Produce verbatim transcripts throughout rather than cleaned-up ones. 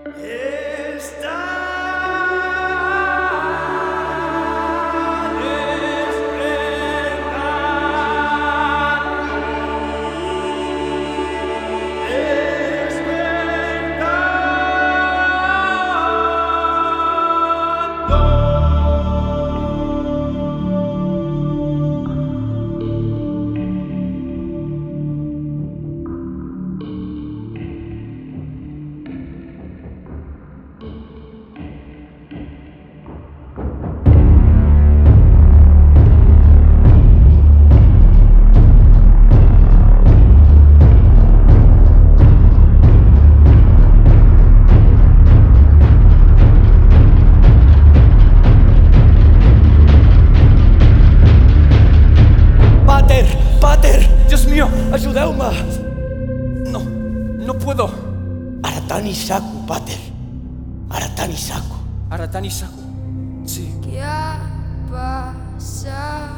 Ajudeu-me! No, no puedo. Ara tant i saco, pater. Ara tant i saco. Ara tant i saco. Sí. ¿Qué ha pasado?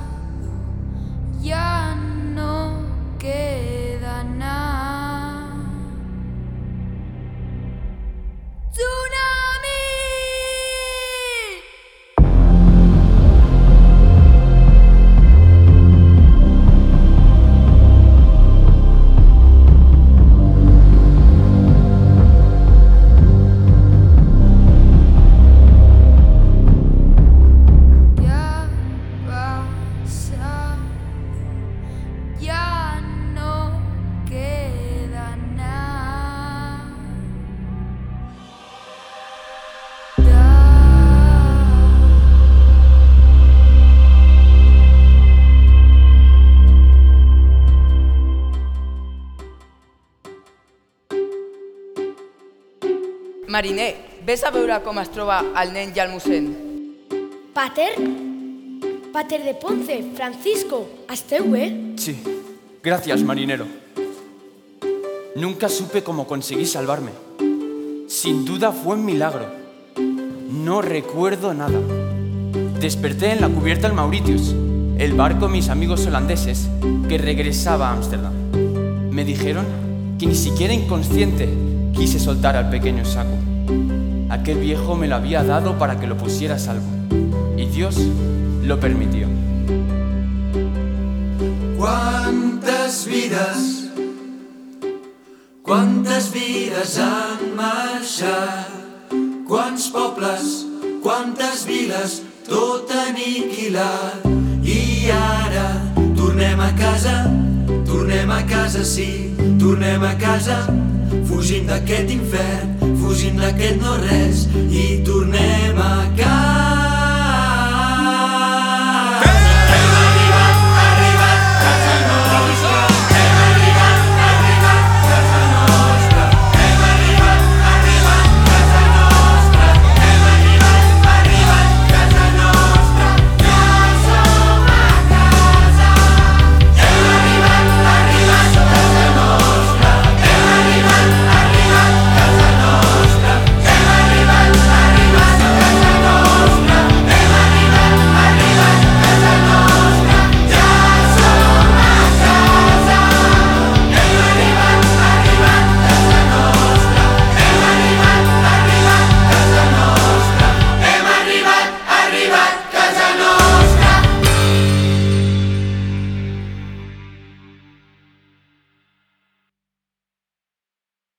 Ya no queda nada. ¡Tsunami! Ya no queda nada. Mariner, ves a veure com es troba el nen i el mossèn. Pater? Pater de Ponce, Francisco, ¿esteu bé? Sí. Gracias, marinero. Nunca supe cómo conseguí salvarme. Sin duda fue un milagro. No recuerdo nada. Desperté en la cubierta del Mauritius, el barco de mis amigos holandeses que regresaba a Ámsterdam. Me dijeron que ni siquiera inconsciente quise soltar al pequeño saco. Aquel viejo me lo había dado para que lo pusiera a salvo. Y Dios lo permitió. Quantes vides, quantes vides han marxat, quants pobles, quantes viles, tot aniquilat. I ara tornem a casa, tornem a casa, sí, tornem a casa, fugim d'aquest infern, fugim d'aquest no res, i tornem a casa.